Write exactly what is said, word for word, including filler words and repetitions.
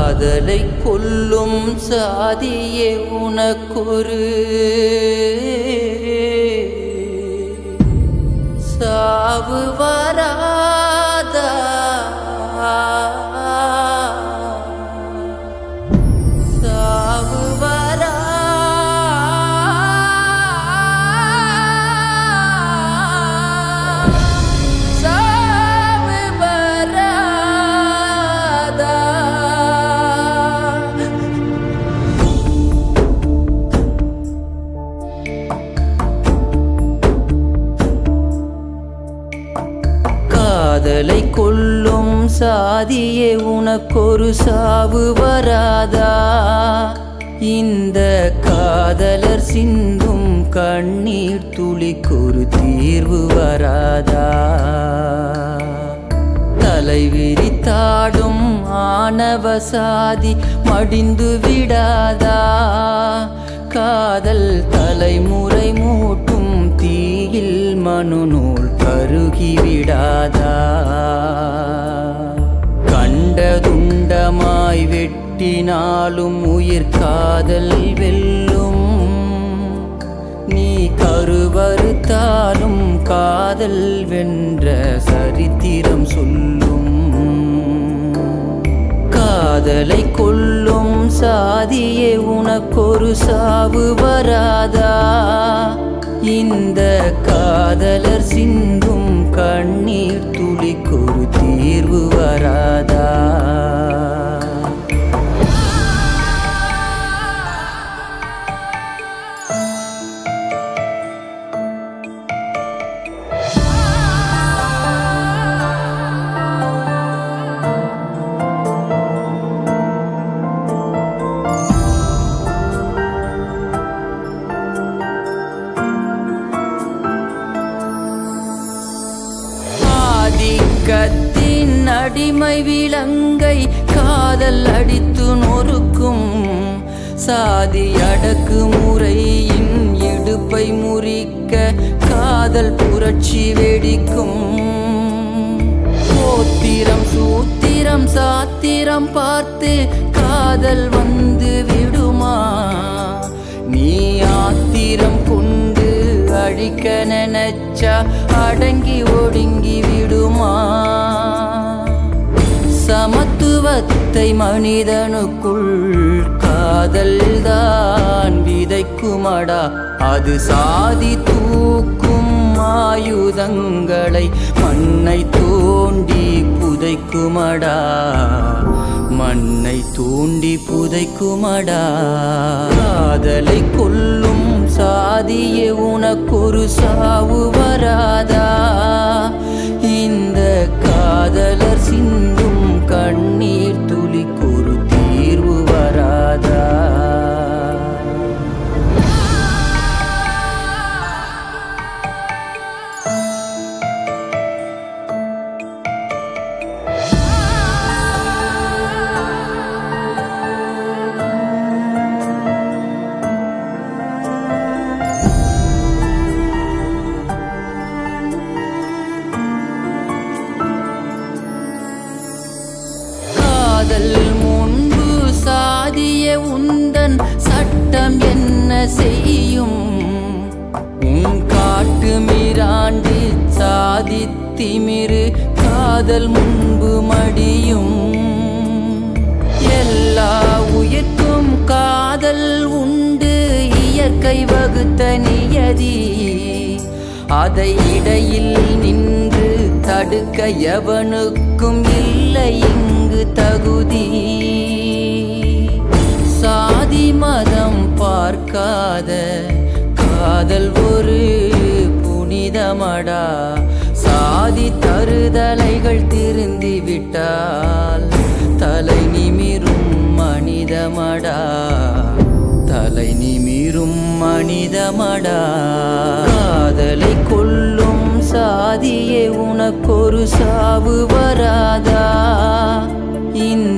காதலை கொல்லும் சாதியே உனக்கொரு சாவு வராதா? சாவு வரா சாவு வராதா? காதலை கொல்லும் சாதியே உனக்கொரு சாவு வராதா? இந்த காதலர் சிந்தும் கண்ணீர் துளிக்கொரு தீர்வு வராதா? தலை விரித்தாடும் ஆணவ சாதி மடிந்து விடாதா? காதல் தலைமுறை மூட்டும் தீயில் மனுநூல் கருகிவிடாதா? கண்டதுண்டமாய் வெட்டினாலும் உயிர் காதல் வெல்லும். நீ கருவறுத்தாலும் காதல் வென்ற சரித்திரம் சொல்லும். காதலை கொல்லும் சாதியே உனக்கொரு சாவு வராதா? இந்த காதலர் சிந்தும் கண்ணீர் துளிக்கொரு தீர்வு வராதா? ஆதிக்கத்தின் அடிமை விலங்கை காதல் அடித்து நொறுக்கும். சாதி அடக்குமுறையின் இடுப்பை முறிக்க காதல் புரட்சி வெடிக்கும். கோத்திரம் சூத்திரம் சாத்திரம் பார்த்து காதல் வந்து விடுமா? நீ ஆத்திரம் கொண்டு அழிக்க நினைச்சா அடங்கி ஒடுங்கி விடுமா? சமத்துவத்தை மனிதனுக்குள் காதல் தான் விதைக்குமடா. அது சாதி தூக்கும் ஆயுதங்களை மண்ணை தோண்டி புதைக்குமடா. மண்ணை தூண்டி புதைக்குமடா. காதலை கொல்லும் சாதியே உனக்கொரு சாவு வராதா? இந்த காதலர் சிந்தும் கண்ணீர் துளிக்கொரு தீர்வு வராதா? காதல் முன்பு சாதிய உந்தன் சட்டம் என்ன செய்யும்? உன் காட்டு மிராண்டு சாதி திமிரு காதல் முன்பு மடியும். எல்லா உயிர்க்கும் காதல் உண்டு, இயற்கை வகுத்த நியதி. அதை இடையில் நின்று தடுக்க எவனுக்கும் இல்லை இங்கு தகுதி. சாதி மதம் பார்க்காத காதல் ஒரு புனிதமடா. சாதி தருதலைகள் திருந்தி விட்டால் தலை நிமிரும் மனிதமடா. தலை நிமிரும் மனிதமடா. காதலை கொல்லும் சாதியே உனக்கொரு சாவு வராதா? இந்த